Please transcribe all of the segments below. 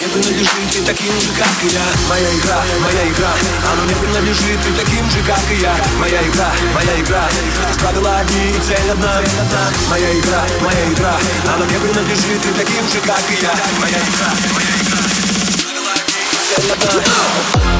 принадлежит, ты таким же, как и я. Моя игра, она мне принадлежит, ты таким же, как и я. Моя игра, здесь правила одни и цель одна. Моя игра, она мне принадлежит, ты таким же, как и я. Моя игра, правила одни и цель одна.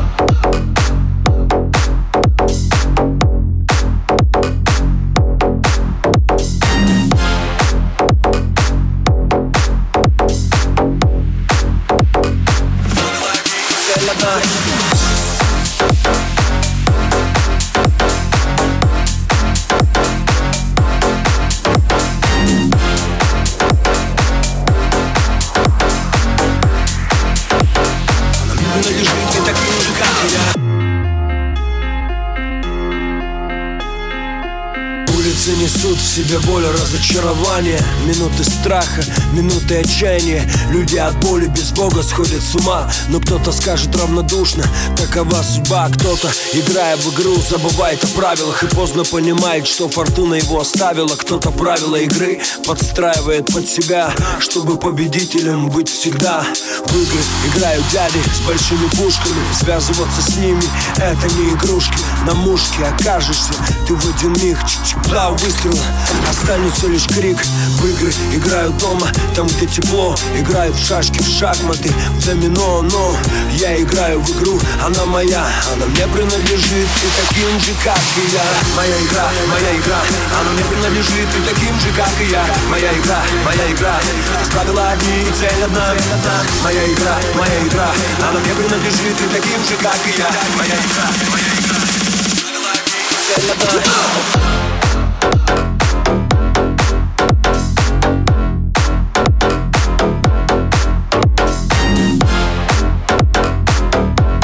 Улицы несут в себе боль, разочарование, минуты страха, минуты отчаяния. Люди от боли без Бога сходят с ума. Но кто-то скажет равнодушно: такова судьба. Кто-то, играя в игру, забывает о правилах и поздно понимает, что фортуна его оставила. Кто-то правила игры подстраивает под себя, чтобы победителем быть всегда. В игры играют дяди с большими пушками, связываться с ними — это не игрушки. На мушке окажешься ты в один миг, два выстрела, останется лишь крик. В игры играют дома, там где тепло, играют в шашки, в шахматы, в домино. Но я играю в игру, она моя, она мне принадлежит, ты таким же, как и я. Моя игра, она мне принадлежит, ты таким же, как и я. Моя игра, здесь правила одни и цель одна. Моя игра, она мне принадлежит, ты таким же, как и я. Моя игра, правила одни и цель одна.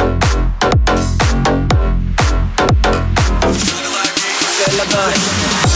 Night.